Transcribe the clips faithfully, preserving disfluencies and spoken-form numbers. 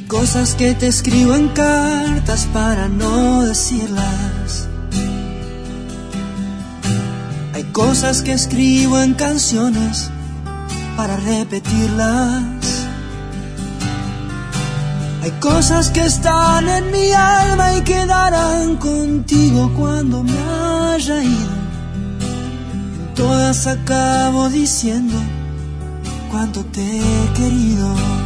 cosas que te escribo en cartas para no decirlas. Hay cosas que escribo en canciones para repetirlas. Hay cosas que están en mi alma y quedarán contigo cuando me haya ido. En todas acabo diciendo cuánto te he querido.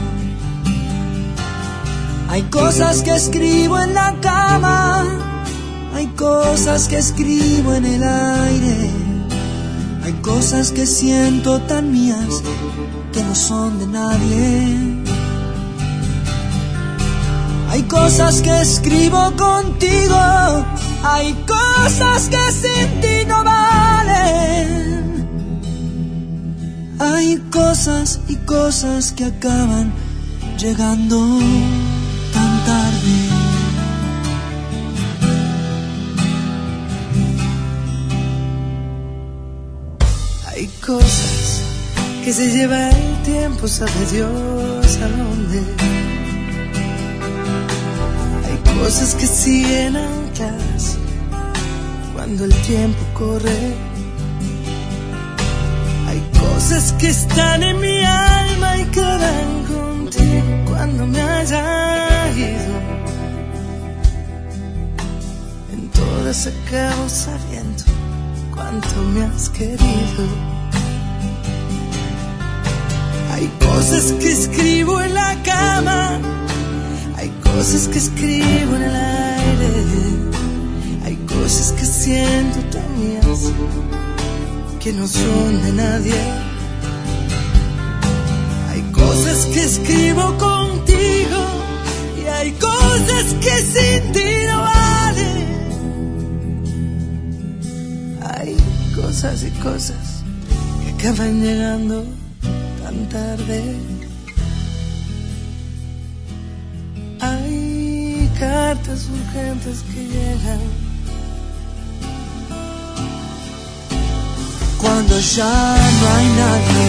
Hay cosas que escribo en la cama, hay cosas que escribo en el aire, hay cosas que siento tan mías que no son de nadie. Hay cosas que escribo contigo, hay cosas que sin ti no valen. Hay cosas y cosas que acaban llegando tan tarde. Hay cosas que se lleva el tiempo, sabe Dios a dónde. Hay cosas que siguen ancladas cuando el tiempo corre. Hay cosas que están en mi alma y quedarán contigo cuando me haya ido. En todas acabo sabiendo cuánto me has querido. Hay cosas que escribo en la cama, hay cosas que escribo en el aire, hay cosas que siento tan mías que no son de nadie. Hay cosas que escribo contigo y hay cosas que sin ti no valen. Hay cosas y cosas que acaban llegando tan tarde. Hay cartas urgentes que llegan cuando ya no hay nadie.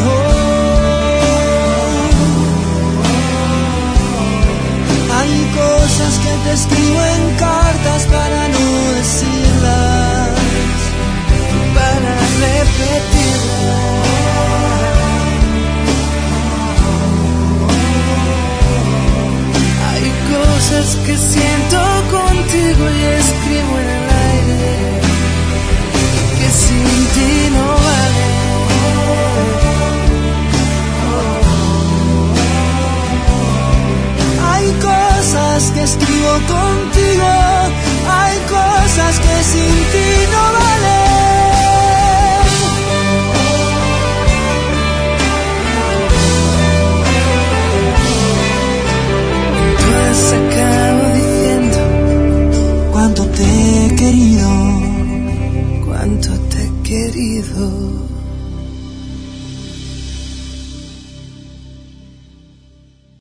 Oh, hay cosas que te escribo en cartas para no decirlas, para repetirlas. Hay cosas que siento contigo y escribo en el aire que sin ti no